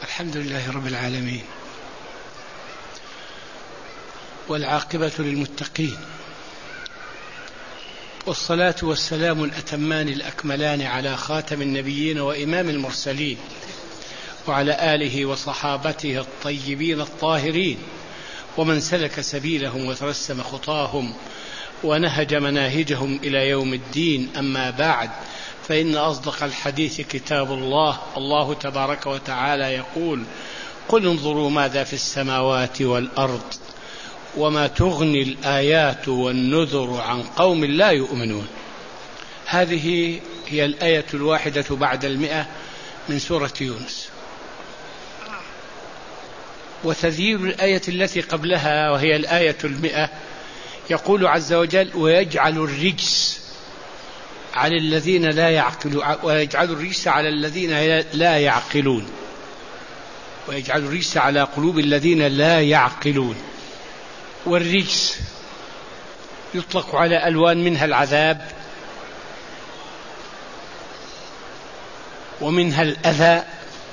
الحمد لله رب العالمين، والعاقبة للمتقين، والصلاة والسلام الأتمان الأكملان على خاتم النبيين وإمام المرسلين، وعلى آله وصحابته الطيبين الطاهرين، ومن سلك سبيلهم وترسم خطاهم ونهج مناهجهم إلى يوم الدين. أما بعد، فإن أصدق الحديث كتاب الله. الله تبارك وتعالى يقول: قل انظروا ماذا في السماوات والأرض وما تغني الآيات والنذر عن قوم لا يؤمنون. هذه هي الآية 1 بعد 100 من سورة يونس. وتذييل الآية التي قبلها وهي الآية 100 يقول عز وجل: ويجعل الرجس على الذين لا يعقلون، ويجعل الرجس على الذين لا يعقلون، ويجعل الرجس على قلوب الذين لا يعقلون. والرجس يطلق على ألوان، منها العذاب، ومنها الأذى.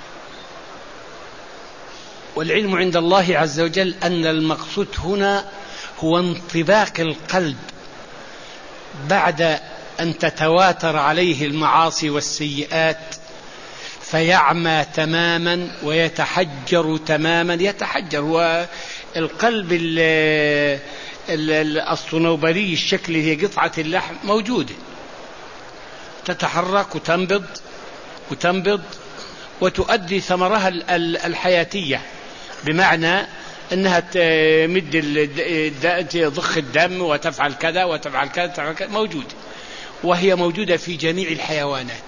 والعلم عند الله عز وجل أن المقصود هنا هو انطباق القلب بعد أن تتواتر عليه المعاصي والسيئات، فيعمى تماما ويتحجر تماما. يتحجر هو القلب الصنوبري الشكل، هي قطعة اللحم موجودة تتحرك وتنبض وتؤدي ثمرها الحياتية، بمعنى أنها تضخ الدم وتفعل كذا وتفعل كذا موجودة، وهي موجودة في جميع الحيوانات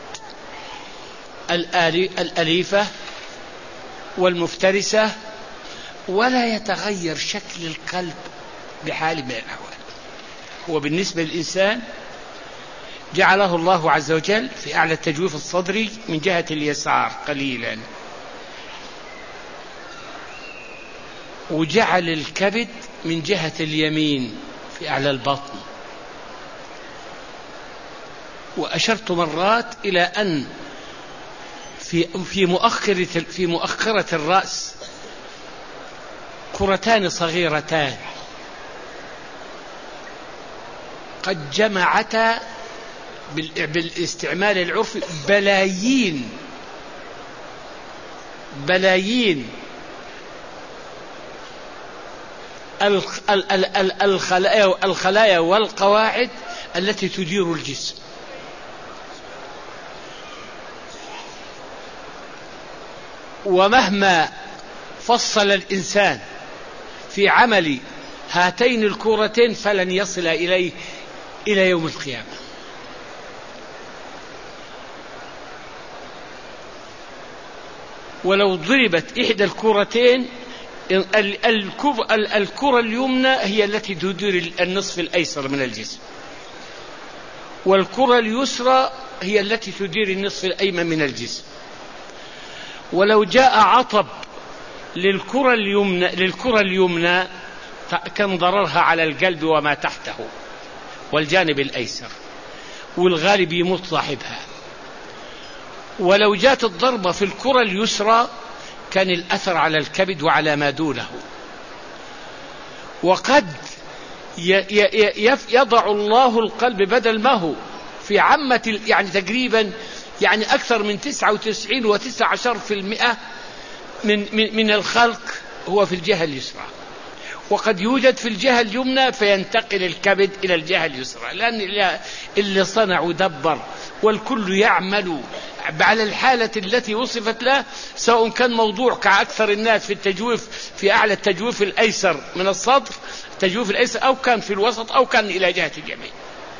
الأليفة والمفترسة، ولا يتغير شكل القلب بحال من الأحوال. هو بالنسبة للإنسان جعله الله عز وجل في أعلى التجويف الصدري من جهة اليسار قليلا، وجعل الكبد من جهة اليمين في أعلى البطن. وأشرت مرات إلى أن في مؤخرة الرأس كرتان صغيرتان قد جمعتا بالاستعمال العرفي بلايين الخلايا والقواعد التي تدير الجسم. ومهما فصل الإنسان في عمل هاتين الكورتين فلن يصل إليه إلى يوم القيامة. ولو ضربت إحدى الكورتين، الكرة اليمنى هي التي تدير النصف الأيسر من الجسم، والكرة اليسرى هي التي تدير النصف الأيمن من الجسم. ولو جاء عطب للكرة اليمنى كان ضررها على القلب وما تحته والجانب الأيسر، والغالب يموت صاحبها. ولو جاءت الضربة في الكرة اليسرى كان الأثر على الكبد وعلى ما دونه. وقد يضع الله القلب بدل ما هو في عامة، يعني تقريبا أكثر من 99.19% من الخلق هو في الجهة اليسرى، وقد يوجد في الجهة اليمنى فينتقل الكبد إلى الجهة اليسرى، لأن اللي صنع ودبر والكل يعمل على الحالة التي وصفت له، سواء كان موضوع كأكثر الناس في التجويف في أعلى التجويف الأيسر من الصدر، التجويف الأيسر، أو كان في الوسط، أو كان إلى جهة اليمين.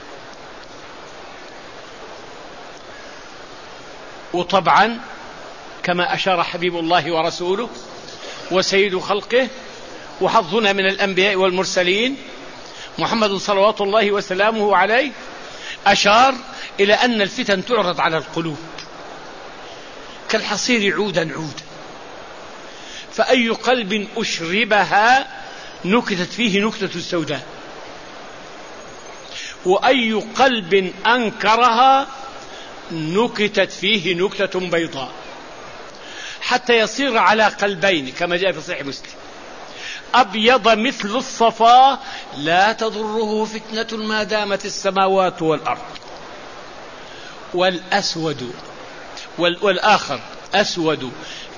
وطبعا كما أشار حبيب الله ورسوله وسيد خلقه وحظنا من الأنبياء والمرسلين محمد صلوات الله وسلامه عليه، أشار إلى أن الفتن تعرض على القلوب كالحصير عودا عودا، فأي قلب أشربها نكتت فيه نكتة سوداء، وأي قلب أنكرها نكتت فيه نكتة بيضاء، حتى يصير على قلبين كما جاء في صحيح مسلم: أبيض مثل الصفا لا تضره فتنة ما دامت السماوات والأرض، والأسود والآخر أسود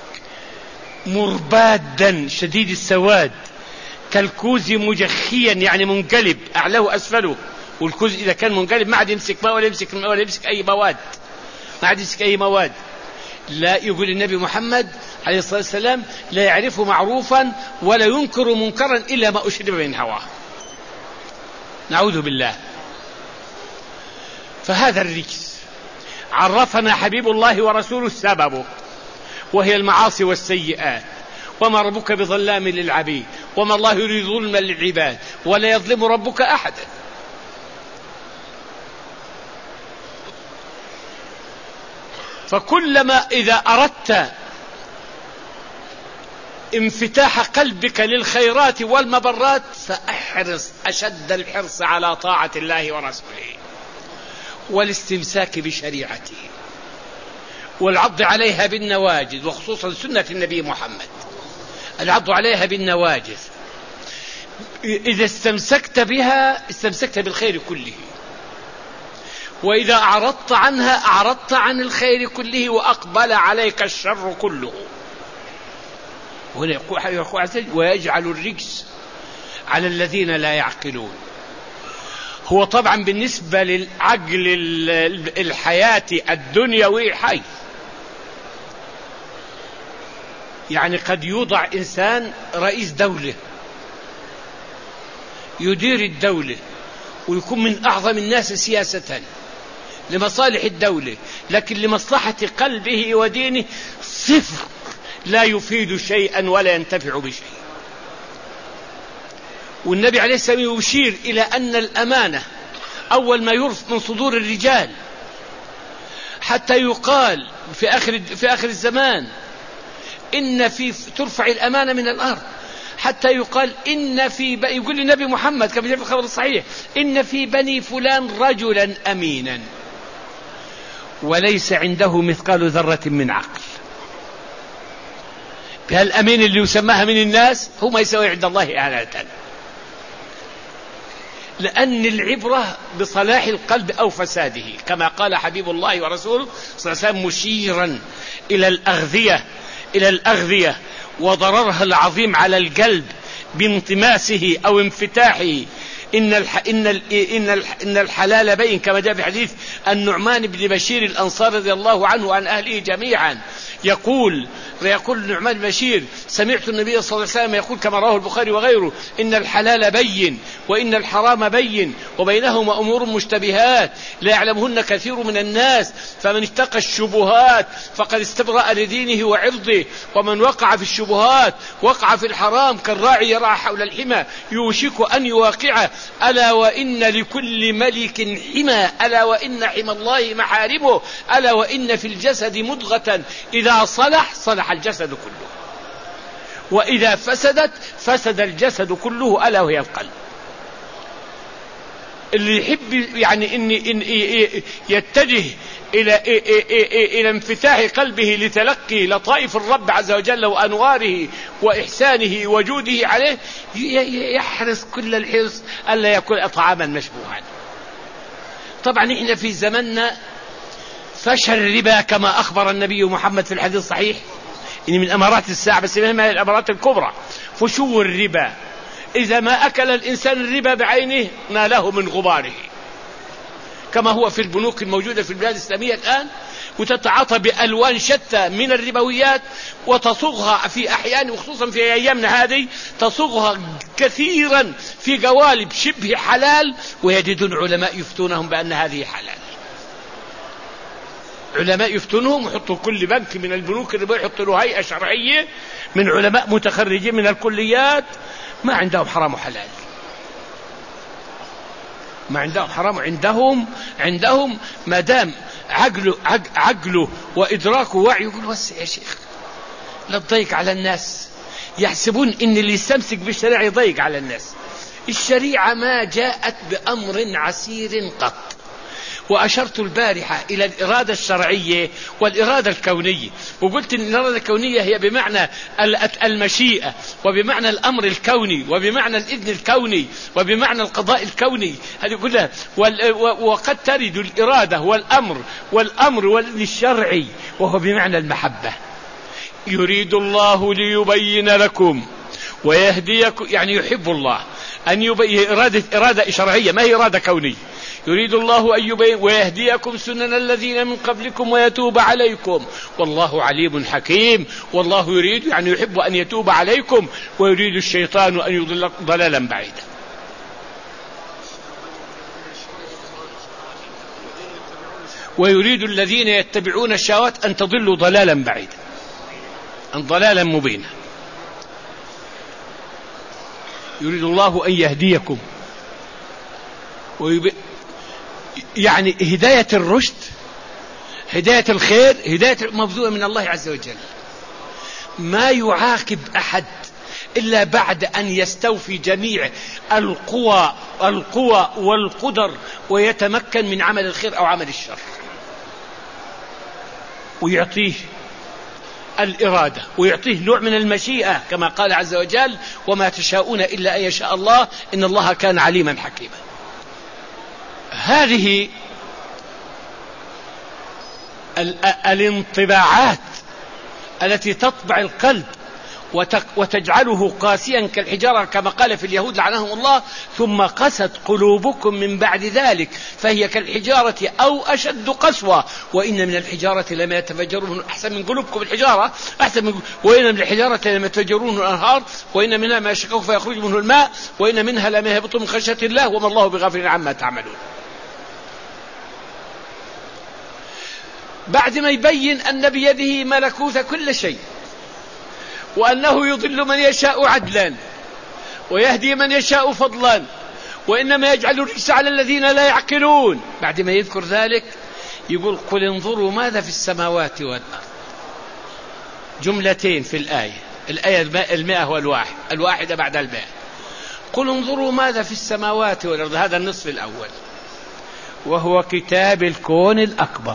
مربادا شديد السواد كالكوز مجخيا، يعني منقلب أعلاه أسفله. والكوز إذا كان منقلب ما عاد يمسك ماء ولا يمسك أي مواد، ما عاد يمسك أي مواد. لا، يقول النبي محمد عليه الصلاة والسلام: لا يعرف معروفا ولا ينكر منكرا إلا ما أشرب من هواه. نعوذ بالله. فهذا الرجس عرفنا حبيب الله ورسوله سببه، وهي المعاصي والسيئات. وما ربك بظلام للعبيد، وما الله يريد ظلما للعباد، ولا يظلم ربك أحدا. فكلما إذا أردت انفتاح قلبك للخيرات والمبرات فأحرص أشد الحرص على طاعة الله ورسوله، والاستمساك بشريعته، والعض عليها بالنواجذ، وخصوصا سنة النبي محمد، العض عليها بالنواجذ. إذا استمسكت بها استمسكت بالخير كله، وإذا أعرضت عنها أعرضت عن الخير كله وأقبل عليك الشر كله. هنا يقول ويجعل الرجس على الذين لا يعقلون. هو طبعا بالنسبة للعقل الحياة الدنيوي حي، يعني قد يوضع إنسان رئيس دولة يدير الدولة ويكون من أعظم الناس سياسة لمصالح الدولة، لكن لمصلحة قلبه ودينه صفر، لا يفيد شيئا ولا ينتفع بشيء. والنبي عليه السلام يشير إلى أن الأمانة أول ما يرفع من صدور الرجال حتى يقال في آخر الزمان إن ترفع الأمانة من الأرض، حتى يقال يقول النبي محمد كما جاء في الخبر الصحيح: إن في بني فلان رجلا أمينا وليس عنده مثقال ذرة من عقل. الأمين اللي يسمىها من الناس هو ما يسوي عند الله إعانة، لأن العبرة بصلاح القلب أو فساده، كما قال حبيب الله ورسوله صلى الله عليه وسلم مشيرا إلى الأغذية وضررها العظيم على القلب بانطماسه أو انفتاحه. إن الحلال بين، كما جاء في حديث النعمان بن بشير الأنصاري رضي الله عنه وعن أهله جميعا، يقول النعمان بن بشير: سمعت النبي صلى الله عليه وسلم يقول كما رواه البخاري وغيره: إن الحلال بين وإن الحرام بين وبينهما أمور مشتبهات لا يعلمهن كثير من الناس، فمن اتقى الشبهات فقد استبرأ لدينه وعرضه، ومن وقع في الشبهات وقع في الحرام كالراعي يرعى حول الحمى يوشك أن يواقعه. ألا وإن لكل ملك حمى، ألا وإن حمى الله محارمه، ألا وإن في الجسد مضغة إذا صلح الجسد كله، وإذا فسد الجسد كله، ألا وهي القلب. اللي يحب يعني إن يتجه إلى انفتاح قلبه لتلقي لطائف الرب عز وجل وأنواره وإحسانه وجوده عليه، يحرص كل الحرص ألا يأكل طعاما مشبوها. طبعا إحنا في زمننا فشل الربا كما أخبر النبي محمد في الحديث الصحيح، إن من أمارات الساعة، بس ما هي الأمارات الكبرى، فشو الربا. إذا ما أكل الإنسان الربا بعينه ناله من غباره، كما هو في البنوك الموجودة في البلاد الإسلامية الآن، وتتعاطى بألوان شتى من الربويات وتصوغها في أحيان، وخصوصا في أيامنا هذه تصوغها كثيرا في قوالب شبه حلال، ويجدون علماء يفتونهم بأن هذه حلال. علماء يفتونهم ويحطوا كل بنك من البنوك الربوية يحطوا له هيئة شرعية من علماء متخرجين من الكليات، ما عندهم حرام وحلال، ما عندهم حرام، عندهم ما دام عقله وإدراكه ووعيه يقول وسع يا شيخ لا تضيق على الناس. يحسبون إن اللي يستمسك بالشريعة يضيق على الناس. الشريعة ما جاءت بأمر عسير قط، وأشرت البارحة إلى الإرادة الشرعية والإرادة الكونية، وقلت إن الإرادة الكونية هي بمعنى المشيئة، وبمعنى الأمر الكوني، وبمعنى الإذن الكوني، وبمعنى القضاء الكوني، هذه كلها. وقد ترد الإرادة والأمر والإذن الشرعي وهو بمعنى المحبة. يريد الله ليبين لكم ويهديكم، يعني يحب الله أن يبين، إرادة شرعية ما هي إرادة كونية. يريد الله أن يبين ويهديكم سنن الذين من قبلكم ويتوب عليكم والله عليم حكيم. والله يريد يعني يحب أن يتوب عليكم، ويريد الشيطان أن يضلكم ضلالا بعيدا. ويريد الذين يتبعون الشهوات أن تضلوا ضلالا بعيدا، أن ضلالا مبينا. يريد الله أن يهديكم يعني هداية الرشد، هداية الخير، هداية مبذولة من الله عز وجل. ما يعاقب أحد إلا بعد أن يستوفي جميع القوى والقدر ويتمكن من عمل الخير أو عمل الشر، ويعطيه الإرادة ويعطيه نوع من المشيئة كما قال عز وجل وما تشاءون إلا أن يشاء الله إن الله كان عليما حكيما. هذه الانطباعات التي تطبع القلب وتجعله قاسيا كالحجارة كما قال في اليهود لعنهم الله ثم قست قلوبكم من بعد ذلك فهي كالحجارة أو أشد قسوة وإن من الحجارة لما يتفجرون أحسن من قلوبكم الحجارة أحسن من وإن من الحجارة لما يتفجرون الأنهار وإن منها ما يشقق فيخرج منه الماء وإن منها لما يهبط من خشية الله وما الله بغافل عما تعملون. بعد ما يبين أن بيده ملكوت كل شيء وأنه يضل من يشاء عدلا ويهدي من يشاء فضلا وإنما يجعل الرجس على الذين لا يعقلون، بعد ما يذكر ذلك يقول قل انظروا ماذا في السماوات والأرض. جملتين في الآية 101 بعد 100. قل انظروا ماذا في السماوات والأرض، هذا النصف الأول وهو كتاب الكون الأكبر.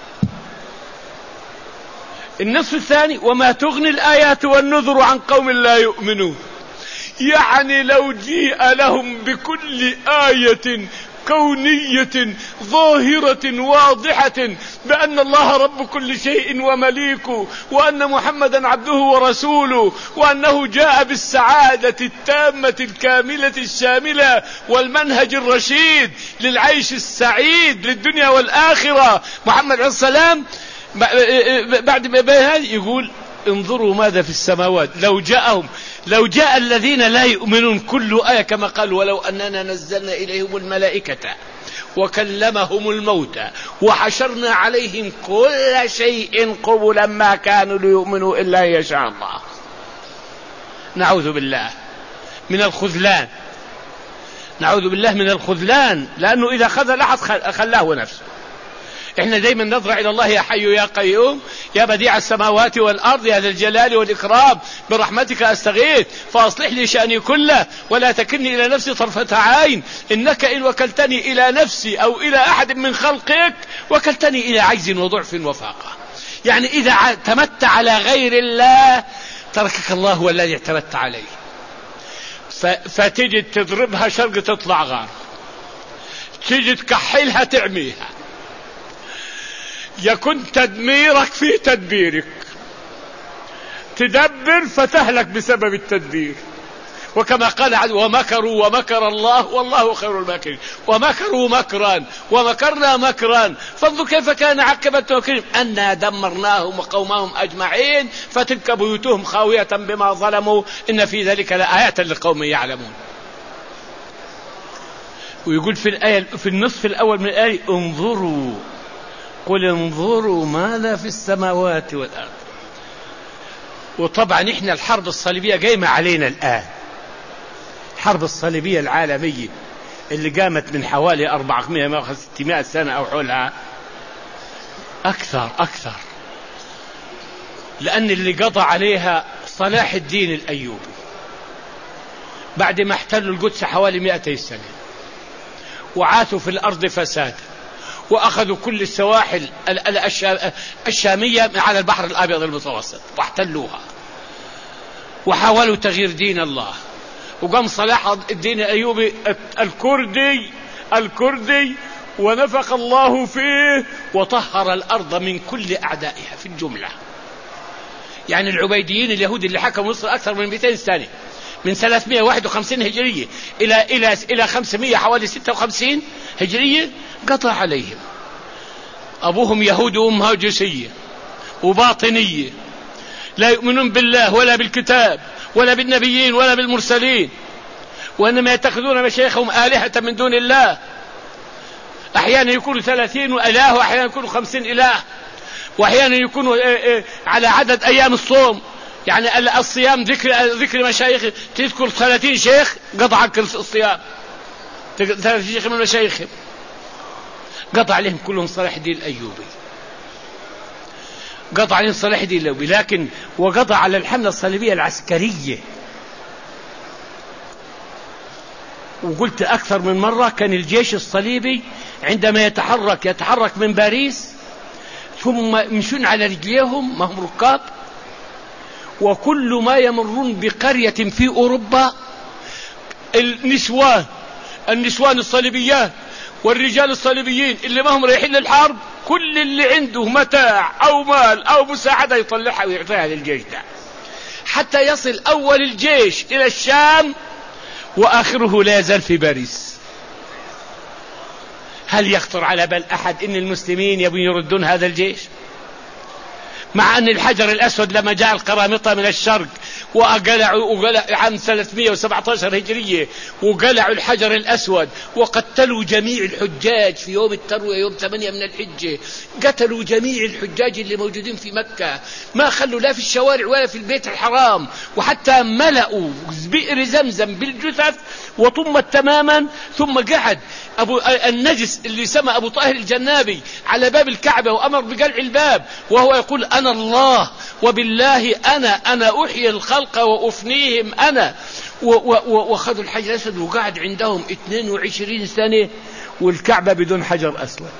النصف الثاني وما تغني الآيات والنذر عن قوم لا يؤمنون. يعني لو جيء لهم بكل آية كونية ظاهرة واضحة بأن الله رب كل شيء ومليكه وأن محمدا عبده ورسوله وأنه جاء بالسعادة التامة الكاملة الشاملة والمنهج الرشيد للعيش السعيد للدنيا والآخرة محمد عليه السلام، بعد ما بين هذا يقول انظروا ماذا في السماوات. لو جاء الذين لا يؤمنون كل آية كما قال ولو أننا نزلنا إليهم الملائكة وكلمهم الموتى وحشرنا عليهم كل شيء قبلا ما كانوا ليؤمنوا إلا إن يشاء الله. نعوذ بالله من الخذلان، نعوذ بالله من الخذلان، لأنه إذا خذل أحد خلاه نفسه. احنا دايما نضرع الى الله يا حي يا قيوم يا بديع السماوات والارض يا ذا الجلال والاكرام برحمتك استغيث فاصلح لي شاني كله ولا تكلني الى نفسي طرفة عين انك ان وكلتني الى نفسي او الى احد من خلقك وكلتني الى عجز وضعف وفاقة. يعني اذا اعتمدت على غير الله تركك الله هو الذي اعتمدت عليه. فتجد تضربها شرق تطلع غار، تجي تكحلها تعميها، يكون تدميرك في تدبيرك، تدبر فتهلك بسبب التدبير. وكما قال ومكروا ومكر الله والله خير الماكرين. ومكروا مكرا ومكرنا مكرا فانظر كيف كان عاقبة الماكرين أنا دمرناهم وقومهم أجمعين فتلك بيوتهم خاوية بما ظلموا إن في ذلك لآيات لقوم يعلمون. ويقول في النصف الأول من الآية انظروا قل انظروا ماذا في السماوات والأرض. وطبعا احنا الحرب الصليبية قايمة علينا الآن، الحرب الصليبية العالمية اللي قامت من حوالي 400-600 سنة أو حولها أكثر، لأن اللي قضى عليها صلاح الدين الأيوبي بعد ما احتلوا القدس حوالي 200 سنة وعاثوا في الأرض فسادا وأخذوا كل السواحل الشامية على البحر الأبيض المتوسط واحتلوها، وحاولوا تغيير دين الله. وقام صلاح الدين الأيوبي الكردي ونفخ الله فيه وطهر الأرض من كل أعدائها في الجملة. يعني العبيديين اليهود اللي حكموا مصر أكثر من 200 سنة، من 351 هجرية إلى 500 حوالي 56 هجرية، قطع عليهم. أبوهم يهود وأمها جوسية وباطنية، لا يؤمنون بالله ولا بالكتاب ولا بالنبيين ولا بالمرسلين، وإنما يتخذون مشايخهم آلهة من دون الله. أحيانا يكونوا 30 إله، وأحيانا يكونوا 50 إله، وأحيانا يكونوا على عدد أيام الصوم. يعني الصيام ذكر مشايخ، تذكر 30 شيخ قطع الصيام، 30 شيخ من مشايخهم قطع عليهم كلهم صلاح الدين الأيوبي، قطع عليهم صلاح الدين الأيوبي. لكن وقطع على الحملة الصليبية العسكرية. وقلت أكثر من مرة كان الجيش الصليبي عندما يتحرك من باريس ثم يمشون على رجليهم، ما هم ركاب، وكل ما يمرون بقرية في أوروبا النسوان الصليبيات والرجال الصليبيين اللي ما هم رايحين للحرب، كل اللي عنده متاع أو مال أو مساعدة يطلعها ويعطيها للجيش ده، حتى يصل أول الجيش إلى الشام وآخره لا يزال في باريس. هل يخطر على بال أحد إن المسلمين يبون يردون هذا الجيش؟ مع أن الحجر الأسود لما جاء القرامطة من الشرق وقلعوا عام 317 هجرية وقلعوا الحجر الأسود وقتلوا جميع الحجاج في يوم التروية يوم 8 من الحجة، قتلوا جميع الحجاج اللي موجودين في مكة، ما خلوا لا في الشوارع ولا في البيت الحرام، وحتى ملأوا بئر زمزم بالجثث وطمت تماما. ثم قعد النجس اللي سمى أبو طاهر الجنابي على باب الكعبة وأمر بقلع الباب وهو يقول أنا الله وبالله أنا أحيي الخلق وأفنيهم أنا. وأخذوا الحجر الأسود وقعد عندهم 22 سنة والكعبة بدون حجر أسود.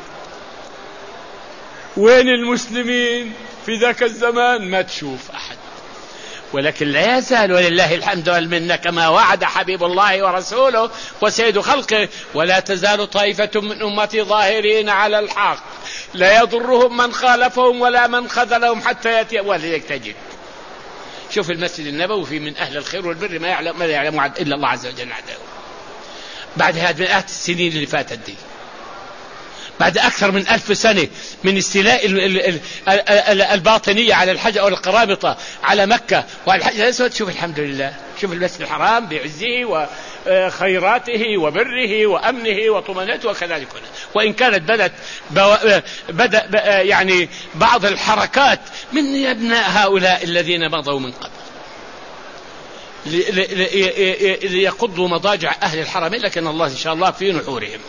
وين المسلمين في ذاك الزمان؟ ما تشوف أحد. ولكن لا يزال ولله الحمد والمنة كما وعد حبيب الله ورسوله وسيد خلقه: ولا تزال طائفة من أمتي ظاهرين على الحق لا يضرهم من خالفهم ولا من خذلهم حتى يأتي. ولذلك تجد شوف المسجد النبوي في من أهل الخير والبر ما يعلم إلا الله عز وجل عده. بعد هذه مئات السنين اللي فاتت دي، بعد أكثر من 1000 سنة من استيلاء الباطنية على الحجر أو القرامطة على مكة وعلى الحجر الأسود، شوف الحمد لله، شوف المسجد الحرام بعزه وخيراته وبره وأمنه وطمانته وكذلك. وإن كانت بدأ يعني بعض الحركات من أبناء هؤلاء الذين مضوا من قبل ليقضوا مضاجع أهل الحرمين، لكن الله إن شاء الله في نحورهم.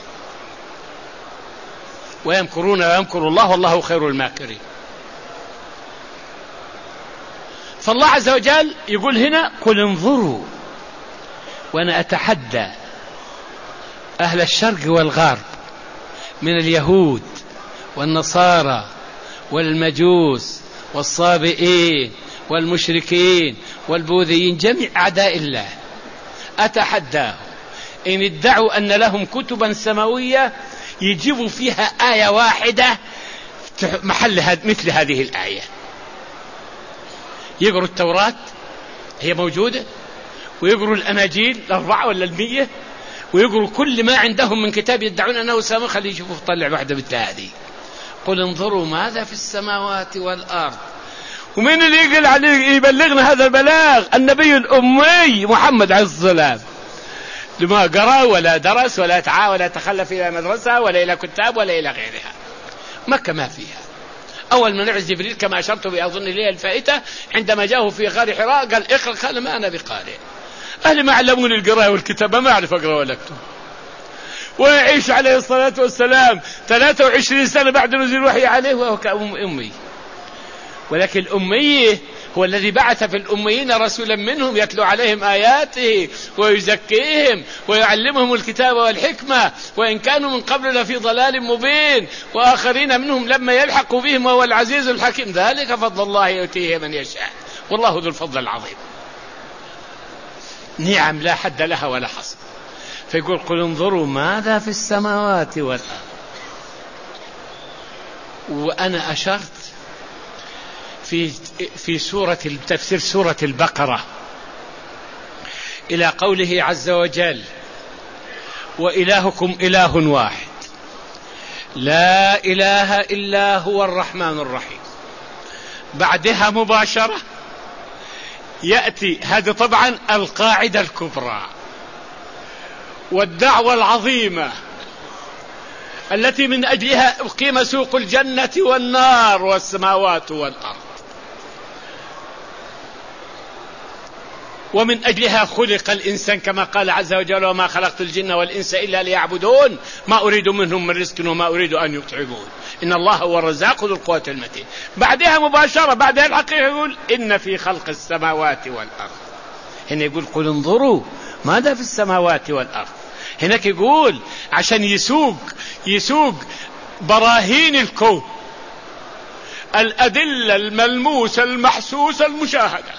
ويمكرون ويمكر الله والله خير الماكرين. فالله عز وجل يقول هنا: قل انظروا. وأنا أتحدى أهل الشرق والغرب من اليهود والنصارى والمجوس والصابئين والمشركين والبوذيين، جميع أعداء الله، أتحداهم إن ادعوا أن لهم كتبا سماوية يجيبوا فيها آية واحدة محل مثل هذه الآية. يقروا التوراة هي موجودة، ويقروا الأناجيل 4 ولا 100، ويقروا كل ما عندهم من كتاب يدعون أنه سامي، خليه يشوفوا طلع واحدة مثل هذه. قل انظروا ماذا في السماوات والأرض. ومين اللي يقل عليه يبلغنا هذا البلاغ؟ النبي الأمي محمد عليه الصلاة والسلام، لما قرأ ولا درس ولا تعا ولا تخلف إلى مدرسة ولا إلى كتاب ولا إلى غيرها. مكة ما فيها. أول ما نعز جبريل كما أشرت بأظن لي الفائتة عندما جاءه في غار حراء قال: اقرأ. قال: ما أنا بقارئ، أهل ما علموني القراءة والكتابة، ما أعرف أقرأ ولا أكتب. ويعيش عليه الصلاة والسلام 23 سنة بعد نزول الوحي عليه وهو كأمي. ولكن الأمي هو الذي بعث في الأميين رسولا منهم يتلو عليهم آياته ويزكيهم ويعلمهم الكتاب والحكمة، وإن كانوا من قبل لفي ضلال مبين، وآخرين منهم لما يلحقوا بهم وهو العزيز الحكيم. ذلك فضل الله يؤتيه من يشاء والله ذو الفضل العظيم. نعم لا حد لها ولا حصر. فيقول قل انظروا ماذا في السماوات والأرض. وأنا أشرت في سورة تفسير سورة البقرة إلى قوله عز وجل وإلهكم إله واحد لا إله إلا هو الرحمن الرحيم. بعدها مباشرة يأتي هذا طبعا القاعدة الكبرى والدعوة العظيمة التي من أجلها أقيم سوق الجنة والنار والسماوات والأرض، ومن أجلها خلق الإنسان كما قال عز وجل وما خلقت الجن والإنس إلا ليعبدون ما أريد منهم من رزق وما أريد أن يطعمون إن الله هو الرزاق ذو القوة المتين. بعدها مباشرة بعدها الحقيقة يقول إن في خلق السماوات والأرض. هنا يقول قل انظروا ماذا في السماوات والأرض. هناك يقول عشان يسوق براهين الكون، الأدلة الملموسة المحسوسة المشاهدة،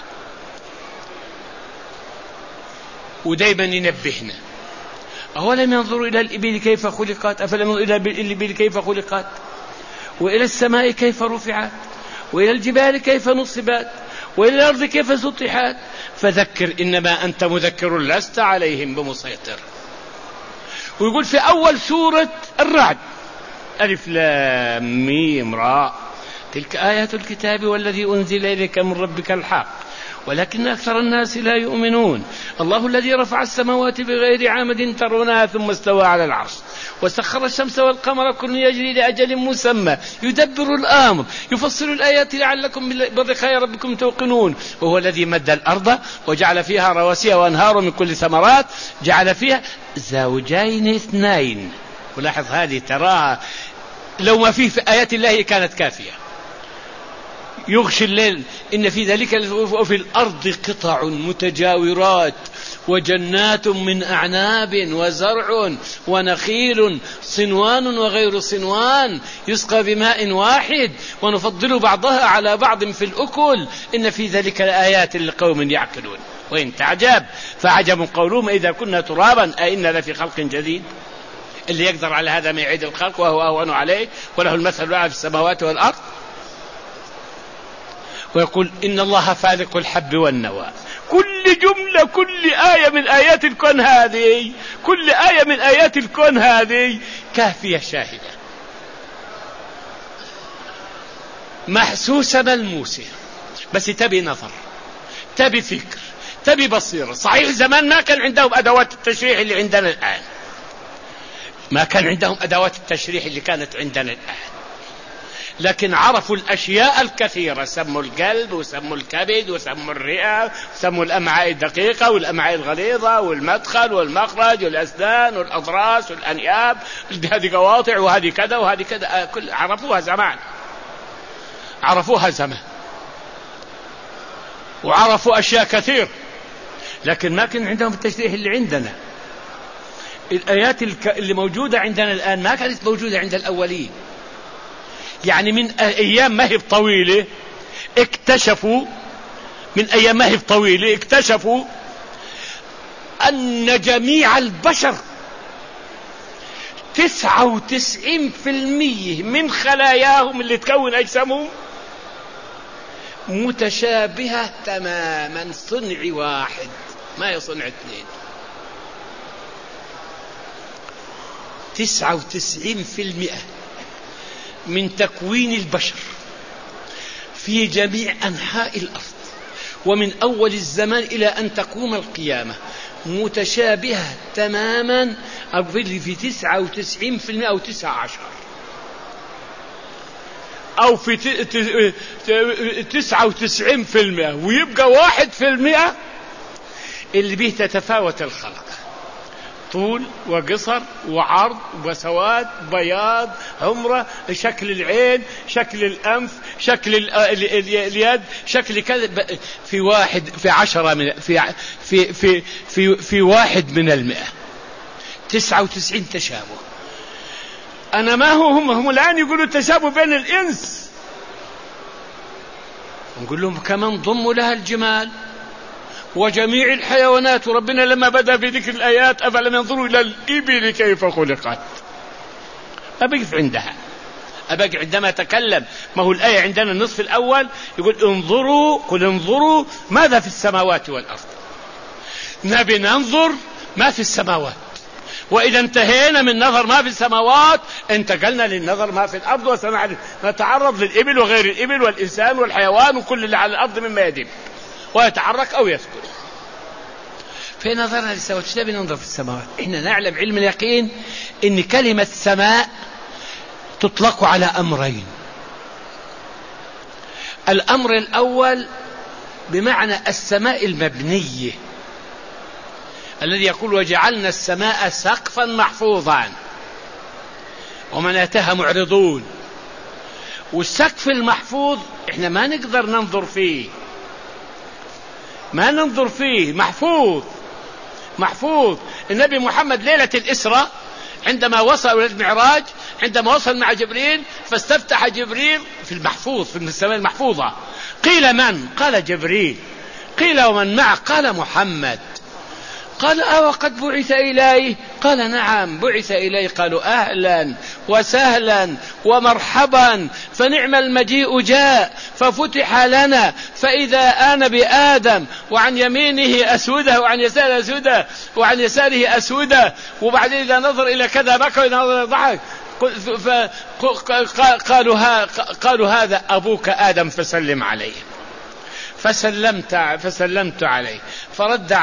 ودايما ينبهنا أولم ينظروا إلى الإبل كيف خلقت أفلم ينظروا إلى الإبل كيف خلقت وإلى السماء كيف رفعت وإلى الجبال كيف نصبت وإلى الأرض كيف سطحت فذكر إنما أنت مذكر لست عليهم بمسيطر. ويقول في أول سورة الرعد ألف لام ميم راء تلك آيات الكتاب والذي أنزل إليك من ربك الحق ولكن أكثر الناس لا يؤمنون. الله الذي رفع السماوات بغير عامد ترونها ثم استوى على العرش وسخر الشمس والقمر كل يجري لأجل مسمى يدبر الأمر يفصل الآيات لعلكم بلقاء ربكم توقنون. وهو الذي مد الأرض وجعل فيها رواسي وأنهار من كل ثمرات جعل فيها زوجين اثنين. ولاحظ هذه تراها لو ما فيه في آيات الله كانت كافية. يغشي الليل إن في ذلك وفي الأرض قطع متجاورات وجنات من أعناب وزرع ونخيل صنوان وغير صنوان يسقى بماء واحد ونفضل بعضها على بعض في الأكل إن في ذلك لآيات لقوم يعقلون. وإن تعجب فعجب قولهم إذا كنا ترابا أئنا لفي خلق جديد. اللي يقدر على هذا ما يعيد الخلق وهو أهون عليه وله المثل الأعلى في السماوات والأرض. ويقول إن الله فالق الحب والنوى. كل جملة كل آية من آيات الكون هذه كل آية من آيات الكون هذه كافية شاهدة محسوسة ملموسة، بس تبي نظر تبي فكر تبي بصيرة. صحيح زمان ما كان عندهم أدوات التشريح اللي عندنا الآن، ما كان عندهم أدوات التشريح اللي كانت عندنا الآن، لكن عرفوا الأشياء الكثيرة. سموا القلب وسموا الكبد وسموا الرئة وسموا الأمعاء الدقيقة والأمعاء الغليظة والمدخل والمخرج والأسنان والأضراس والأنياب. هذه قواطع وهذه كذا وهذه كذا عرفوها زمان وعرفوا أشياء كثير، لكن ما كان عندهم التشريح اللي عندنا. الآيات اللي موجودة عندنا الآن ما كانت موجودة عند الأولين. يعني من أيام ما هي طويلة اكتشفوا أن جميع البشر 99% من خلاياهم اللي تكون أجسامهم متشابهة تماما، صنع واحد ما يصنع اثنين. 99% من تكوين البشر في جميع أنحاء الأرض ومن أول الزمان إلى أن تقوم القيامة متشابهة تماما. أقول في 99% أو 19 أو في 99%، ويبقى 1% اللي به تتفاوت الخلق. طول وقصر وعرض وسواد بياض حمرة، شكل العين، شكل الأنف، شكل اليد، شكل كذا، في واحد في 10 من في 1 من 100. 99 تشابه. أنا ما هم الآن يقولوا التشابه بين الإنس، نقول لهم كمان ضموا لها الجمال وجميع الحيوانات. وربنا لما بدأ بذكر الآيات أفلم ينظروا إلى الإبل كيف خلقت، ما بقف عندها، أبقى عندما تكلم. ما هو الآية عندنا النصف الأول يقول انظروا، قل انظروا ماذا في السماوات والأرض. نبي ننظر ما في السماوات، وإذا انتهينا من نظر ما في السماوات انتقلنا للنظر ما في الأرض، وسنتعرض للإبل وغير الإبل والإنسان والحيوان وكل اللي على الأرض مما يدب ويتحرك أو يسكن. في نظرنا للسماوات ايش نبي ننظر في السماوات؟ احنا نعلم علم اليقين ان كلمة سماء تطلق على أمرين. الأمر الأول بمعنى السماء المبنية، الذي يقول وجعلنا السماء سقفا محفوظا ومن أتاها معرضون. والسقف المحفوظ احنا ما نقدر ننظر فيه، ما ننظر فيه، محفوظ. النبي محمد ليلة الإسراء عندما وصل إلى المعراج، عندما وصل مع جبريل فاستفتح جبريل في المحفوظ، في السماء المحفوظة. قيل من؟ قال جبريل. قيل ومن معه؟ قال محمد. قال وقد بعث إليه؟ قال نعم بعث إليه. قالوا أهلا وسهلا ومرحبا، فنعم المجيء جاء، ففتح لنا فإذا آن بآدم وعن يمينه أسودة وعن يساره أسودة وعن يساره أسودة، وبعدين إذا نظر إلى كذا بكى وإذا نظر إلى ضحك. قالوا هذا أبوك آدم فسلم عليه. فسلمت عليه فرد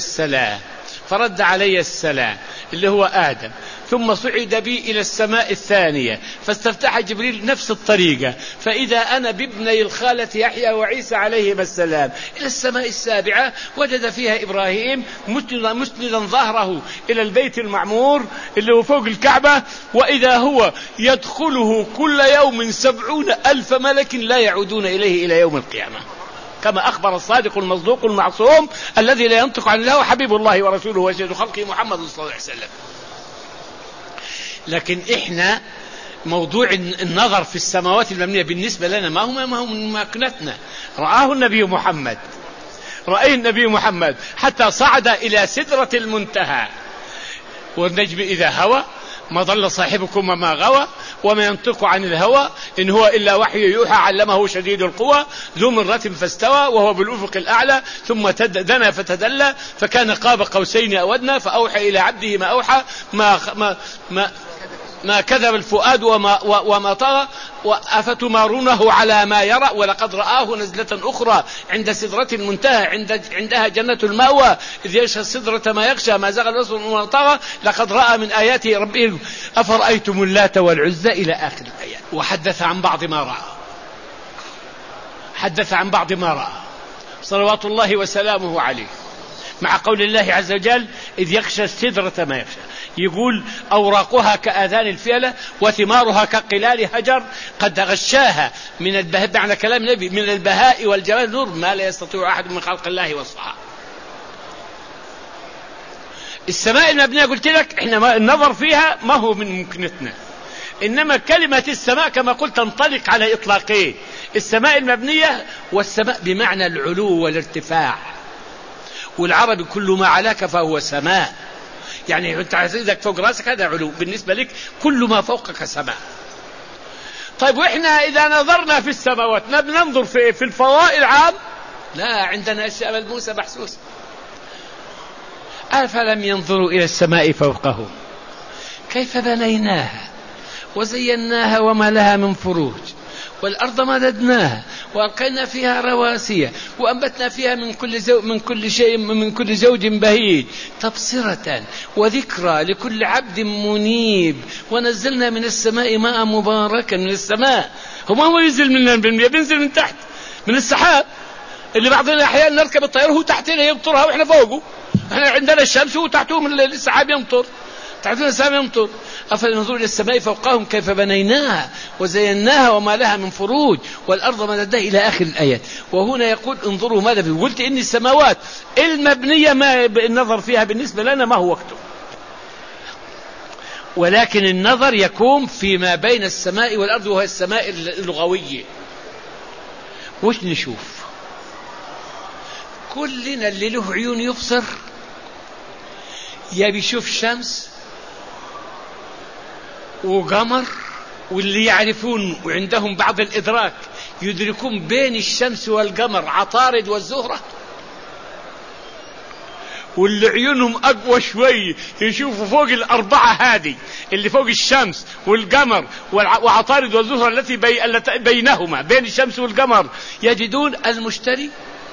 علي السلام اللي هو آدم، ثم صعد بي إلى السماء الثانية فاستفتح جبريل نفس الطريقة، فإذا أنا بابني الخالة يحيى وعيسى عليهما السلام. إلى السماء السابعة وجد فيها إبراهيم مسندا ظهره إلى البيت المعمور اللي هو فوق الكعبة، وإذا هو يدخله كل يوم 70,000 ملك لا يعودون إليه إلى يوم القيامة، كما أخبر الصادق المصدوق المعصوم الذي لا ينطق عن الله حبيب الله ورسوله وسيد خلقه محمد صلى الله عليه وسلم. لكن إحنا موضوع النظر في السماوات المبنية بالنسبة لنا ما هو من مكنتنا. رآه النبي محمد حتى صعد إلى سدرة المنتهى، والنجم إذا هوى ما ضل صاحبكم وما غوى وما ينطق عن الهوى إن هو إلا وحي يوحى علمه شديد القوى ذو مرة فاستوى وهو بالأفق الأعلى ثم دنا فتدلى فكان قاب قوسين أو أدنى فأوحى إلى عبده ما أوحى ما كذب الفؤاد وما طغى أفتمارونه على ما يرى ولقد رآه نزلة أخرى عند سدرة المنتهى عندها جنة المأوى إذ يغشى السدرة ما يغشى ما زغ البصر وما طغى لقد رأى من آيات ربه أفرأيتم اللات والعزى إلى آخر الآيات. وحدث عن بعض ما رأى صلوات الله وسلامه عليه، مع قول الله عز وجل إذ يغشى السدرة ما يغشى، يقول أوراقها كآذان الفيلة وثمارها كقلال هجر قد غشاها من البهاء، معنى كلام النبي من البهاء والجمال نور ما لا يستطيع أحد من خلق الله وصفها. السماء المبنية قلت لك احنا النظر فيها ما هو من ممكنتنا، إنما كلمة السماء كما قلت تنطلق على إطلاقين، السماء المبنية والسماء بمعنى العلو والارتفاع، والعربي كل ما علاك فهو سماء، يعني انت عزيزك فوق راسك هذا علو، بالنسبة لك كل ما فوقك سماء. طيب وإحنا إذا نظرنا في السماوات ننظر في الفضاء العام؟ لا، عندنا أشياء ملموسة محسوسة. أفلم ينظروا إلى السماء فوقهم كيف بنيناها وزيناها وما لها من فروج والأرض مددناها وألقينا فيها رواسي وأنبتنا فيها من كل زوج بهيج تبصرة وذكرى لكل عبد منيب ونزلنا من السماء ماء مباركا. من السماء هو ينزل بينزل من تحت من السحاب اللي بعض الأحيان نركب الطيارة هو تحتنا يبطرها وإحنا فوقه، احنا عندنا الشمس وتحتهم السحاب يمطر، تحتهم السحاب يمطر. أفننظر إلى السماء فوقهم كيف بنيناها وزيناها وما لها من فروج والأرض مددناها إلى آخر الآيات. وهنا يقول انظروا ماذا فيه. قلت إن السماوات المبنية ما النظر فيها بالنسبة لنا ما هو وقته، ولكن النظر يكون فيما بين السماء والأرض، وهي السماء اللغوية. وش نشوف؟ كلنا اللي له عيون يبصر يا بيشوف شمس وقمر، واللي يعرفون وعندهم بعض الإدراك يدركون بين الشمس والقمر عطارد والزهرة، واللي عيونهم أقوى شوي يشوفوا فوق الأربعة هذه اللي فوق الشمس والقمر وعطارد والزهرة التي بينهما بين الشمس والقمر، يجدون المشتري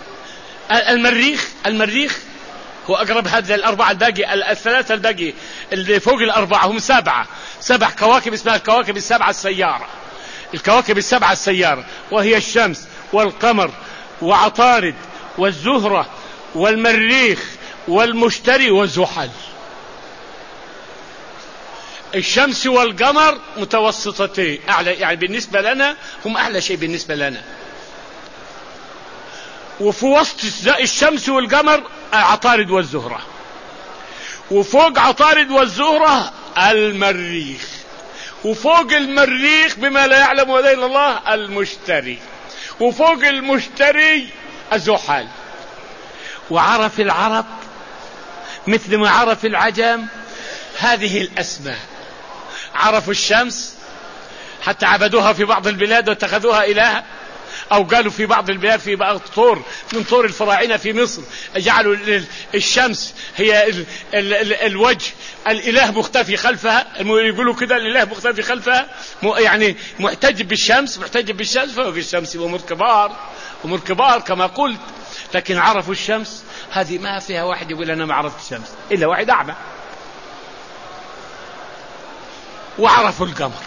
المريخ هو أقرب هذه الأربعة الباقي، الثلاثة الباقي اللي فوق الأربعة هم سبع كواكب اسمها الكواكب السبعة السيارة. الكواكب السبعة السيارة وهي الشمس والقمر وعطارد والزهرة والمريخ والمشتري وزحل. الشمس والقمر متوسطتين، أعلى يعني بالنسبة لنا هم أعلى شيء بالنسبة لنا، وفي وسط الشمس والقمر عطارد والزهرة، وفوق عطارد والزهرة المريخ، وفوق المريخ بما لا يعلم إلا الله المشتري، وفوق المشتري الزحل. وعرف العرب مثل ما عرف العجم هذه الأسماء. عرفوا الشمس حتى عبدوها في بعض البلاد واتخذوها إلها، أو قالوا في بعض البلاد في بعض طور من طور الفراعنة في مصر جعلوا الشمس هي الوجه، الإله مختفي خلفها، يقولوا كده الإله مختفي خلفها، يعني محتجب بالشمس فوق الشمس أمور كبار كما قلت. لكن عرفوا الشمس هذه ما فيها واحد يقول أنا ما عرفت الشمس إلا واحد أعمى. وعرفوا القمر،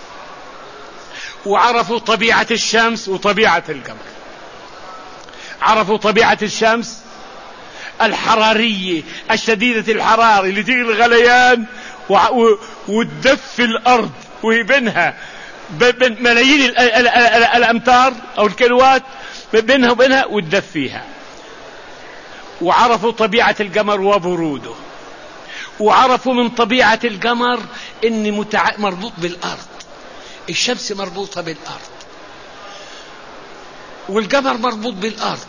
وعرفوا طبيعة الشمس وطبيعة القمر. عرفوا طبيعة الشمس الحرارية الشديدة الحرارة اللي تيجي الغليان وتدفي الأرض، وهي بينها بين ملايين الأمتار أو الكيلوات بينها وبينها وتدفيها. وعرفوا طبيعة القمر وبروده، وعرفوا من طبيعة القمر إن مربوط بالأرض، الشمس مربوطة بالأرض والقمر مربوط بالأرض،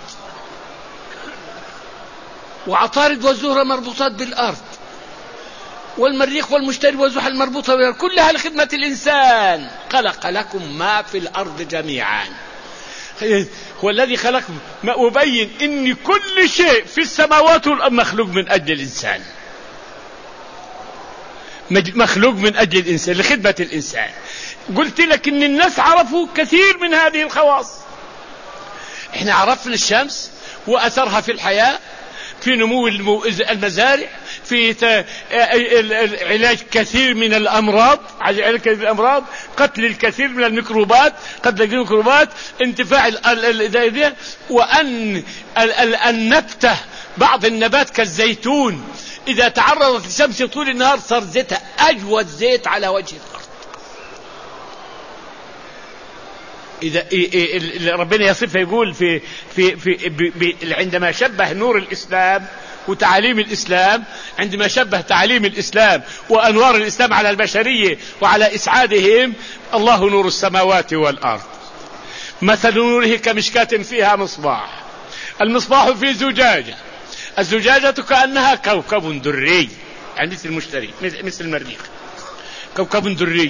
وعطارد والزهرة مربوطات بالأرض، والمريخ والمشتري وزحل مربوطة بالأرض، كلها لخدمة الإنسان. خلق لكم ما في الأرض جميعا، هو الذي خلقكم. ما أبين إن كل شيء في السماوات والأرض مخلوق من أجل الإنسان، مخلوق من أجل الإنسان لخدمة الإنسان. قلت لك إن الناس عرفوا كثير من هذه الخواص. إحنا عرفنا الشمس وأثرها في الحياة، في نمو المزارع، في علاج كثير من الأمراض، قتل الكثير من الميكروبات، انتفاع وأن النبتة بعض النبات كالزيتون إذا تعرضت للشمس طول النهار صار زيتها أجود زيت على وجه الأرض. إذا ربنا يصفه يقول عندما شبه نور الإسلام وتعاليم الإسلام، عندما شبه تعاليم الإسلام وأنوار الإسلام على البشرية وعلى إسعادهم، الله نور السماوات والأرض مثل نوره كمشكاة فيها مصباح، المصباح في زجاجة، الزجاجة كأنها كوكب دري، يعني مثل المشتري مثل المريخ، كوكب دري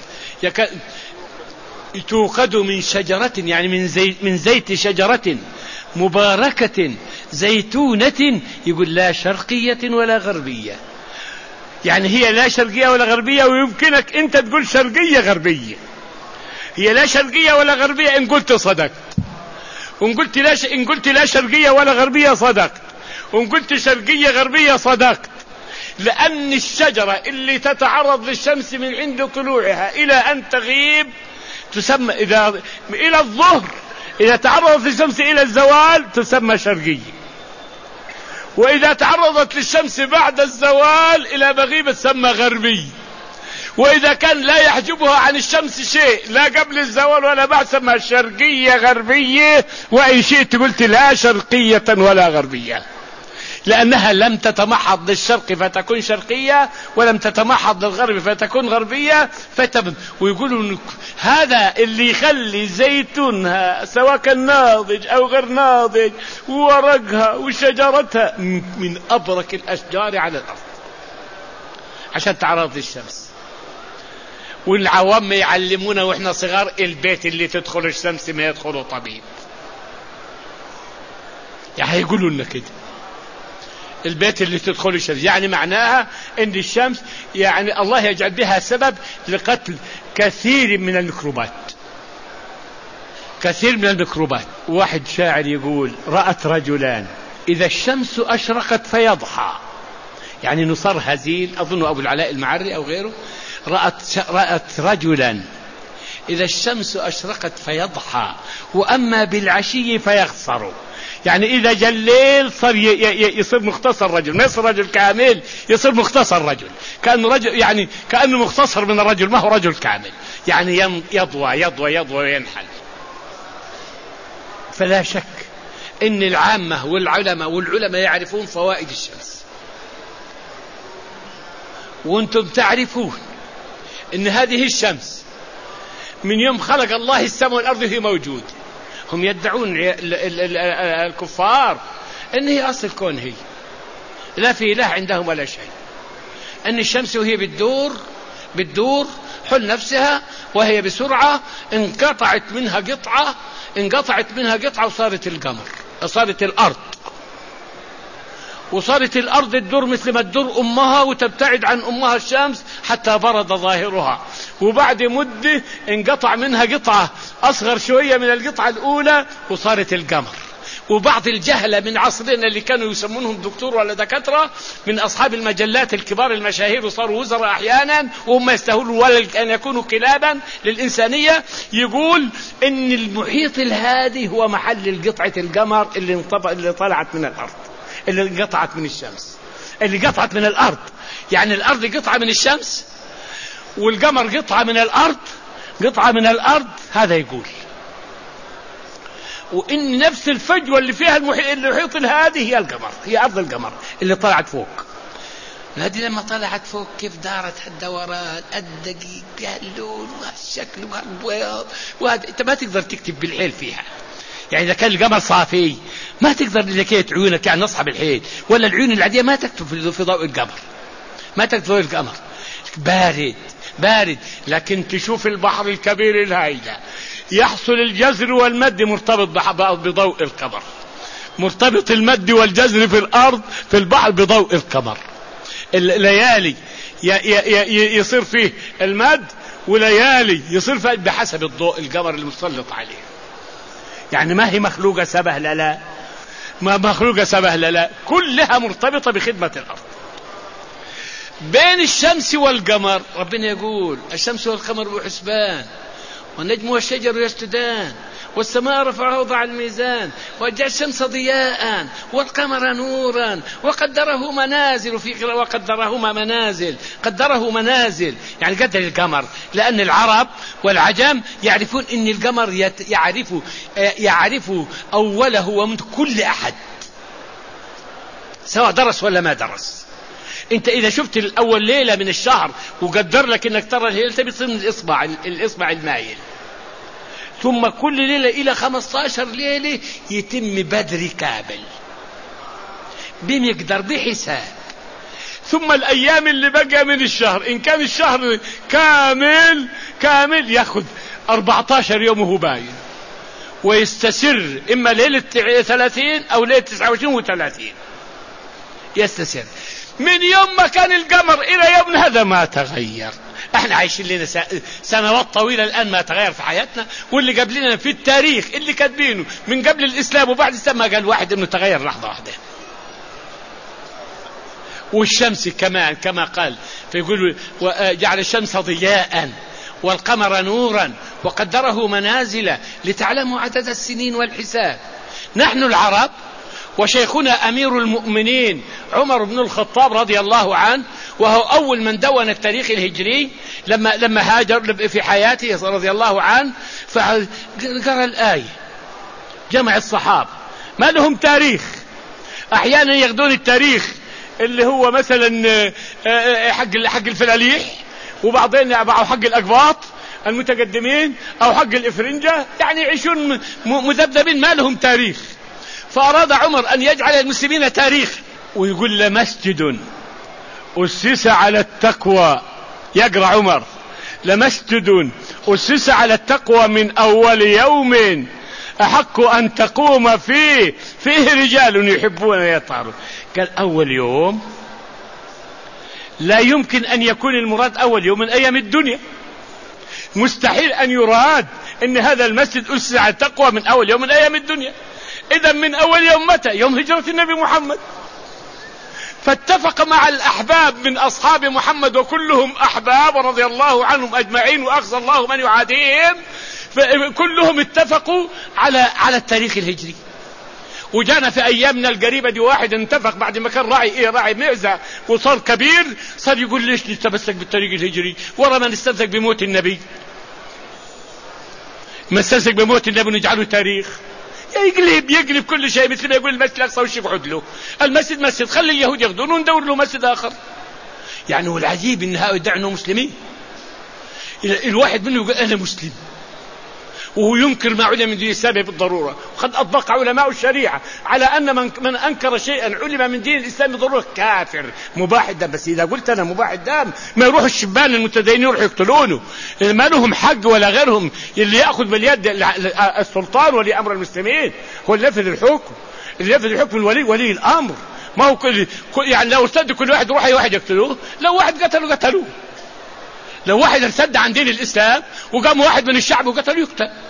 توقد من شجرة، يعني من زيت شجرة مباركة زيتونة، يقول لا شرقية ولا غربية، يعني هي لا شرقية ولا غربية، ويمكنك أنت تقول شرقية غربية، هي لا شرقية ولا غربية إن قلت صدقت، وإن قلت لا شرقية ولا غربية صدقت، وإن قلت شرقية غربية صدقت، لأن الشجرة اللي تتعرض للشمس من عند طلوعها إلى أن تغيب تسمى إلى الظهر، إذا تعرضت الشمس إلى الزوال تسمى شرقية، وإذا تعرضت للشمس بعد الزوال إلى مغيب تسمى غربي، وإذا كان لا يحجبها عن الشمس شيء لا قبل الزوال ولا بعد سمى شرقية غربية، وإن شئت قلت لا شرقية ولا غربية، لأنها لم تتمحض للشرق فتكون شرقية، ولم تتمحض للغرب فتكون غربية. ويقولوا هذا اللي يخلي زيتونها سواء كان ناضج أو غير ناضج وورقها وشجرتها من أبرك الأشجار على الأرض عشان تعرض للشمس. والعوام يعلمونا وإحنا صغار البيت اللي تدخل الشمس ما يدخله طبيب، يعني يقولوا لنا كده البيت اللي تدخل الشمس، يعني معناها ان الشمس يعني الله يجعل بها سبب لقتل كثير من الميكروبات، كثير من الميكروبات. واحد شاعر يقول رأت رجلان إذا الشمس أشرقت فيضحى، يعني نصر هزيل أظن أبو العلاء المعري أو غيره، رأت رجلا إذا الشمس أشرقت فيضحى وأما بالعشي فيخسر، يعني إذا جاء الليل صار يصير مختصر رجل، ما يصير رجل كامل، يصير مختصر رجل، كأنه رجل يعني كأنه مختصر من الرجل، ما هو رجل كامل، يعني يضوى يضوى يضوى وينحل. فلا شك إن العامة والعلماء يعرفون فوائد الشمس، وأنتم تعرفون إن هذه الشمس من يوم خلق الله السماء والأرض هي موجود. هم يدعون الكفار ان هي اصل الكون، هي لا في اله عندهم ولا شيء، ان الشمس وهي بتدور حل نفسها وهي بسرعة انقطعت منها قطعة وصارت القمر، صارت الارض، وصارت الأرض تدور مثل ما تدور أمها وتبتعد عن أمها الشمس حتى برد ظاهرها، وبعد مدة انقطع منها قطعة أصغر شوية من القطعة الأولى وصارت القمر. وبعض الجهلة من عصرنا اللي كانوا يسمونهم دكتور ولا دكاترة من أصحاب المجلات الكبار المشاهير وصاروا وزراء أحيانا وهم يستهلوا ولا أن يكونوا كلابا للإنسانية، يقول إن المحيط الهادي هو محل القطعة القمر اللي طلعت من الأرض، اللي قطعت من الشمس، اللي قطعت من الأرض، يعني الأرض قطعة من الشمس والقمر قطعة من الأرض، هذا يقول. وإن نفس الفجوة اللي فيها المحيط الهادي هي القمر، هي أرض القمر اللي طلعت فوق. هذه لما طلعت فوق كيف دارت الدوران الدقيق بهاللون وهالشكل وهالبياض، وهذا أنت ما تقدر تكتب بالحيل فيها. يعني إذا كان القمر صافي ما تقدر لكيت عيونك يعني نصحى بالحيل، ولا العيون العادية ما تكتب في ضوء القمر، ما تكتب في ضوء القمر، بارد. لكن تشوف البحر الكبير الهائلة يحصل الجزر والمد مرتبط بضوء القمر، مرتبط المد والجزر في الأرض في البحر بضوء القمر. الليالي يصير فيه المد، وليالي يصير فيه بحسب الضوء القمر المسلط عليه. يعني ما هي مخلوقة سبهلة، لا ما مخلوقة سبهلة، لا، كلها مرتبطة بخدمة الأرض. بين الشمس والقمر ربنا يقول الشمس والقمر بحسبان والنجم والشجر يسجدان والسماء رفعها وضع الميزان وجعل الشمس ضياء والقمر نورا وقدره منازل، يعني قدر القمر، لأن العرب والعجم يعرفون أن القمر يعرف أوله ومن كل أحد سواء درس ولا ما درس. انت اذا شفت الاول ليلة من الشهر وقدر لك انك ترى الهلال بتصير من الاصبع المايل، ثم كل ليلة الى 15 ليلة يتم بدر كامل بمقدار بحساب. ثم الايام اللي بقى من الشهر ان كان الشهر كامل ياخذ 14 يوم وهو باين، ويستسر اما ليلة 30 او ليلة 29 و30 يستسر. من يوم ما كان القمر إلى يوم هذا ما تغير. احنا عايشين لنا سنوات طويلة الآن ما تغير في حياتنا، واللي قبلنا في التاريخ اللي كاتبينه من قبل الإسلام وبعد الإسلام ما قال واحد إنه تغير لحظة واحدة. والشمس كمان كما قال فيقول جعل الشمس ضياء والقمر نورا وقدره منازل لتعلموا عدد السنين والحساب. نحن العرب وشيخنا أمير المؤمنين عمر بن الخطاب رضي الله عنه، وهو أول من دون التاريخ الهجري لما هاجر في حياته رضي الله عنه، فقرأ الآية، جمع الصحابة ما لهم تاريخ، أحيانا ياخذون التاريخ اللي هو مثلا حق الفلاليح، وبعضين حق الأقباط المتقدمين أو حق الإفرنجة، يعني يعيشون مذبذبين ما لهم تاريخ. فأراد عمر أن يجعل المسلمين تاريخ، ويقول لمسجد أسس على التقوى، يقرأ عمر لمسجد أسس على التقوى من أول يوم أحق أن تقوم فيه رجال يحبون أن يطهرون. قال أول يوم لا يمكن أن يكون المراد أول يوم من أيام الدنيا، مستحيل أن يراد أن هذا المسجد أسس على التقوى من أول يوم من أيام الدنيا. إذا من أول يوم متى؟ يوم هجرة النبي محمد. فاتفق مع الأحباب من أصحاب محمد، وكلهم أحباب رضي الله عنهم أجمعين، وأخزى الله من يعاديهم، كلهم اتفقوا على التاريخ الهجري. وجانا في أيامنا القريبة دي واحد اتفق بعد ما كان راعي معزة وصار كبير، صار يقول ليش نتمسك بالتاريخ الهجري ورا ما نستمسك بموت النبي؟ ما نستمسك بموت النبي ونجعله تاريخ؟ يقلب كل شيء، مثل ما يقول المسجد الأقصى وش يقعد له؟ المسجد مسجد، خلي اليهود ياخذون وندور له مسجد آخر. يعني هو العجيب إن هؤلاء يدعوا مسلمين، الواحد منهم يقول أنا مسلم وهو ينكر ما علم من دين الإسلام بالضرورة. وقد أطلق علماء الشريعة على أن من أنكر شيئا علم من دين الإسلام بالضرورة كافر مباح الدم. بس إذا قلت أنا مباح الدم ما يروح الشبان المتدينين يروح يقتلونه، ما لهم حق ولا غيرهم. اللي يأخذ باليد السلطان ولي أمر المسلمين هو اللي ينفذ الحكم، اللي ينفذ الحكم ولي الأمر. ما هو يعني لو ارتد كل واحد يروح أي واحد يقتلوه، لو واحد قتلوه. لو واحد ارتد عن دين الإسلام وقام واحد من الشعب وقتل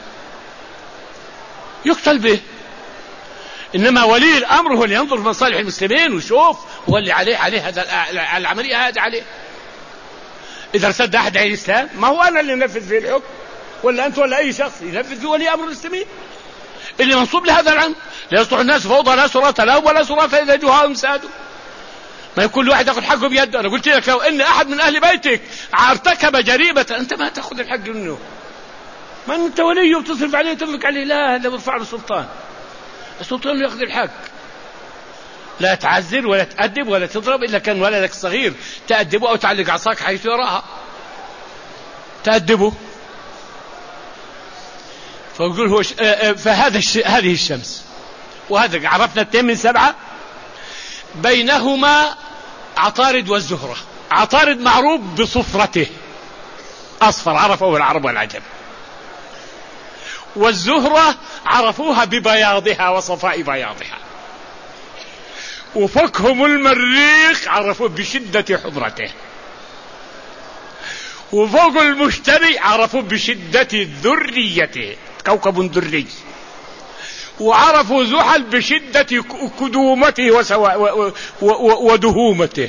يقتل به. إنما ولي الأمر هو اللي ينظر في مصالح المسلمين ويشوف، هو اللي عليه هذا العملية هذا عليه. إذا ارتد أحد عن الإسلام ما هو أنا اللي ينفذ فيه الحكم، ولا أنت ولا أي شخص ينفذ فيه ولي أمر المسلمين اللي منصوب لهذا العمل. لا يصلح الناس فوضى، لا سراة لهم ولا سراة إذا جهاهم سادوا. ما يكون واحد يأخذ حقه بيده. أنا قلت لك لو إن أحد من أهل بيتك ارتكب جريمة أنت ما تأخذ الحق منه، ما أنت وليه وتصرف عليه وتنفق عليه، لا، هذا برفع له السلطان يأخذ الحق. لا تعزل ولا تأدب ولا تضرب، إلا كان ولدك صغير تأدبه أو تعلق عصاك حيث يراها تأدبه. فأقول هو هذه الشمس، وهذا عرفنا 2 من 7. بينهما عطارد والزهرة. عطارد معروف بصفرته، أصفر، عرفوه العرب والعجم. والزهرة عرفوها ببياضها وصفاء بياضها. وفوقهم المريخ عرفوه بشدة حمرته. وفوق المشتري عرفوه بشدة ذريته، كوكب ذري. وعرفوا زحل بشدة كدومته ودهومته.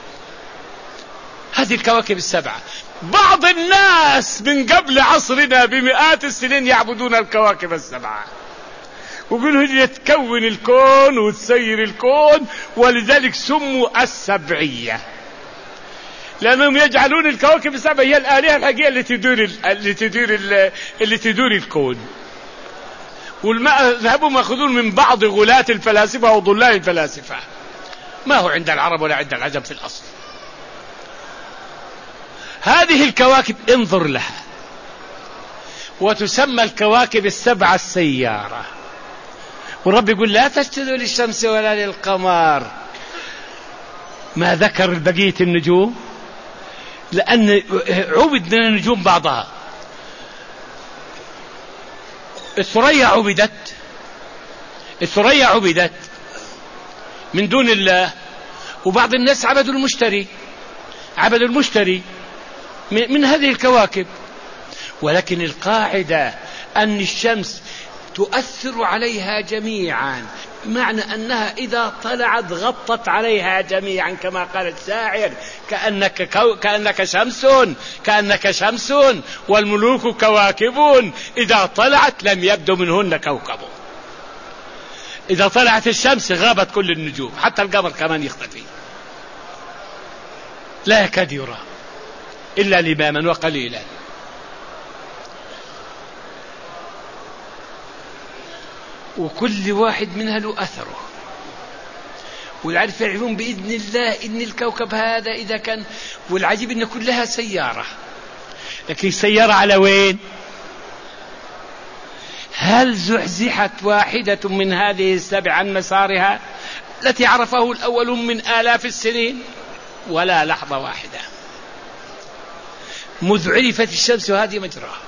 هذه الكواكب 7. بعض الناس من قبل عصرنا بمئات السنين يعبدون الكواكب 7، ويقولوا هي تكون الكون وتسير الكون، ولذلك سموا السبعية، لأنهم يجعلون الكواكب 7 هي الآلهة الحقيقية اللي تدور الكون. والماء ذهبوا ماخذون من بعض غلاة الفلاسفة وضلال الفلاسفة، ما هو عند العرب ولا عند العجم في الأصل. هذه الكواكب انظر لها، وتسمى الكواكب 7 السيارة. والرب يقول لا تسجدوا للشمس ولا للقمر. ما ذكر بقية النجوم لأن عبدنا النجوم بعضها. الثريا عبدت من دون الله، وبعض الناس عبدوا المشتري من هذه الكواكب. ولكن القاعدة أن الشمس تؤثر عليها جميعا، معنى أنها إذا طلعت غطت عليها جميعا، كما قال الشاعر كأنك شمس والملوك كواكب، إذا طلعت لم يبدو منهن كوكب. إذا طلعت الشمس غابت كل النجوم، حتى القمر كمان يختفي، لا يكاد يرى إلا لماما وقليلا. وكل واحد منها له أثره، والعارف يعرفون بإذن الله إن الكوكب هذا إذا كان، والعجيب إن كلها سيارة، لكن سيارة على وين؟ هل زحزحت واحدة من هذه السبع عن مسارها التي عرفه الأولون من آلاف السنين؟ ولا لحظة واحدة. مذ عرفت الشمس وهذه مجراها،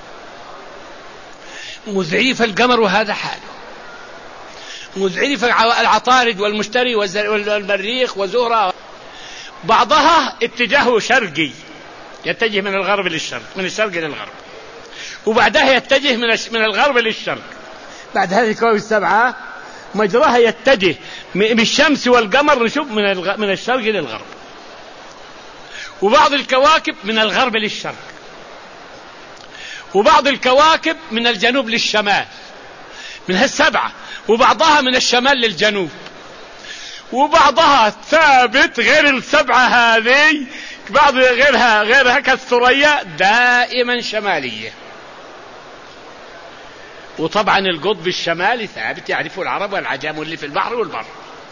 مذ عرف القمر وهذا حاله، مذ عرف العطارد والمشتري والمريخ وزهرة، بعضها اتجاهه شرقي يتجه من الغرب للشرق، من الشرق إلى الغرب، وبعدها يتجه من الغرب للشرق. بعد هذه الكواكب السبعة مجراها يتجه بالشمس والقمر، نشوف من الشرق إلى الغرب، وبعض الكواكب من الغرب للشرق، وبعض الكواكب من الجنوب للشمال، من هالسبعة، وبعضها من الشمال للجنوب، وبعضها ثابت غير السبعة هذه، بعض غيرها كالثريا دائما شمالية. وطبعا القطب الشمالي ثابت يعرفه العرب والعجم اللي في البحر والبر.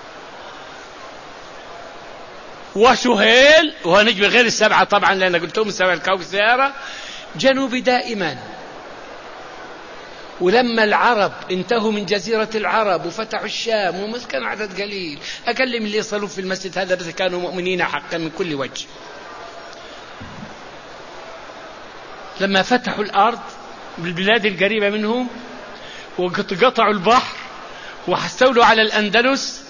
وسهيل وهو نجم غير السبعة طبعا، لأن قلتهم السبعة الكوكب السيارة جنوبي دائما. ولما العرب انتهوا من جزيرة العرب وفتحوا الشام ومسكن عدد قليل أقل من اللي يصلوا في المسجد هذا، بس كانوا مؤمنين حقا من كل وجه. لما فتحوا الأرض بالبلاد القريبة منهم وقطعوا البحر واستولوا على الأندلس،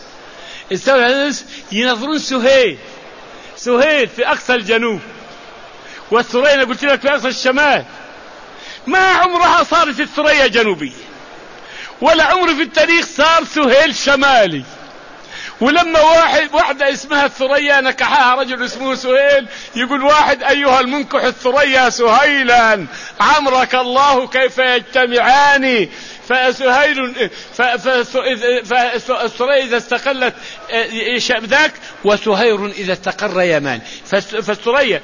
ينظرون سهيل في أقصى الجنوب، والثريا قلت لك في أقصى الشمال. ما عمرها صارت الثريا جنوبية، ولا عمر في التاريخ صار سهيل شمالي. ولما واحدة اسمها الثريا نكحها رجل اسمه سهيل، يقول واحد أيها المنكح الثريا سهيلا عمرك الله كيف يجتمعان، فسهيل فالثريا إذا استقلت ذاك، وسهير إذا استقر يمان. فالثريا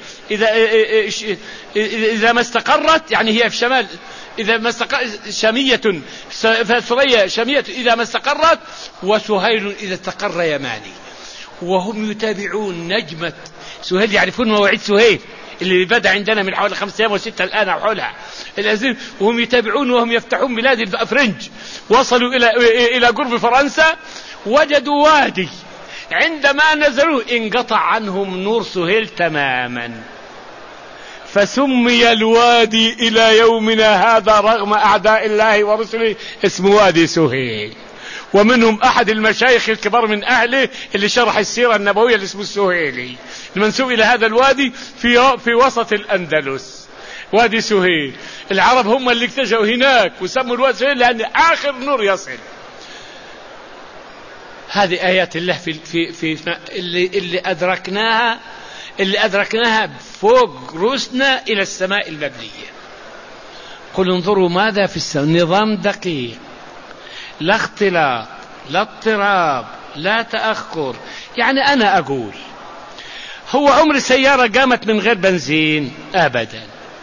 إذا ما استقرت يعني هي في شمال، إذا ما استقرت شامية، فالثريا شامية إذا ما استقرت، وسهيل إذا استقر يماني. وهم يتابعون نجمة سهيل، يعرفون مواعيد سهيل اللي بدأ عندنا من حوالي 5 أيام و6 الآن أو حولها الأزل، وهم يتابعون وهم يفتحون بلاد الأفرنج. وصلوا إلى قرب فرنسا، وجدوا وادي، عندما نزلوا انقطع عنهم نور سهيل تماما، فسمي الوادي إلى يومنا هذا رغم أعداء الله ورسله اسمه وادي سهيل. ومنهم أحد المشايخ الكبار من أهله اللي شرح السيرة النبوية اللي اسمه السهيلي، المنسوب إلى هذا الوادي في وسط الأندلس، وادي سهيل. العرب هم اللي اكتشفوا هناك وسموا الوادي سهيل لأن آخر نور يصل. هذه آيات الله في اللي أدركناها فوق رؤوسنا إلى السماء المبنية. قل انظروا ماذا في السماء، نظام دقيق، لا اختلاط، لا اضطراب، لا تأخر. يعني أنا أقول هو عمر سيارة قامت من غير بنزين؟ أبدا.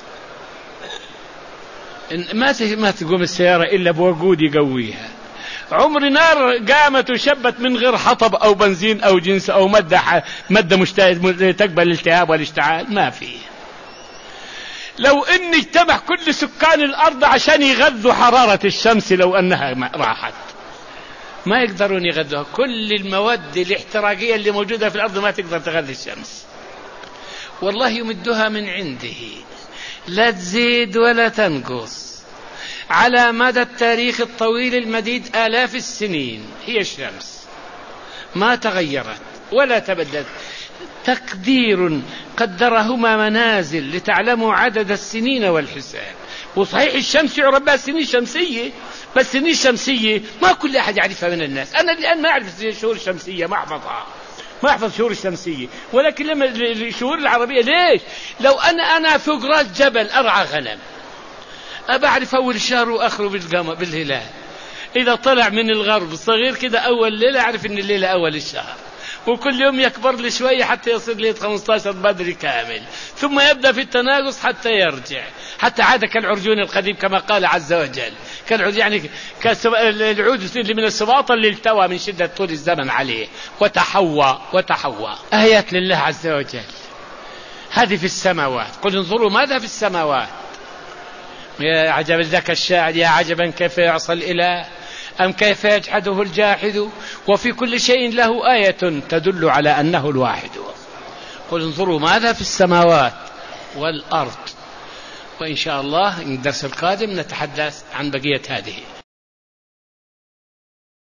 ما تقوم السيارة إلا بوقود يقويها. عمر نار قامت وشبت من غير حطب أو بنزين أو جنس أو مادة تقبل الالتهاب والاشتعال؟ ما فيه. لو ان اجتمع كل سكان الأرض عشان يغذوا حرارة الشمس، لو أنها راحت ما يقدرون يغذوها. كل المواد الاحتراقية اللي موجودة في الأرض ما تقدر تغذي الشمس. والله يمدها من عنده، لا تزيد ولا تنقص. على مدى التاريخ الطويل المديد آلاف السنين هي الشمس، ما تغيرت ولا تبدلت. تقدير قدرهما منازل لتعلموا عدد السنين والحساب. وصحيح الشمس يعرف بها سنين شمسية، بس سنين شمسية ما كل أحد يعرفها من الناس. أنا الآن ما أعرف الشهور الشمسية، ما أحفظها، ما أحفظ الشهور الشمسية. ولكن لما الشهور العربية ليش؟ لو أنا فوق راس جبل أرعى غنم، أبعرف أول الشهر وآخره بالهلال. إذا طلع من الغرب صغير كده أول ليلة أعرف إن الليلة أول الشهر، وكل يوم يكبر لي شوية حتى يصير ليلة 15 بدري كامل، ثم يبدأ في التناقص حتى يرجع، حتى عاد كالعرجون القديم كما قال عز وجل، كالعود يعني كالعود اللي من السباط اللي التوى من شدة طول الزمن عليه، وتحوى آيات لله عز وجل. هذه في السماوات. قل انظروا ماذا في السماوات. يا عجب ذاك الشاعر، يا عجبا كيف يعصى الإله أم كيف يجحده الجاحد، وفي كل شيء له آية تدل على أنه الواحد. قل انظروا ماذا في السماوات والأرض. وإن شاء الله الدرس القادم نتحدث عن بقية هذه.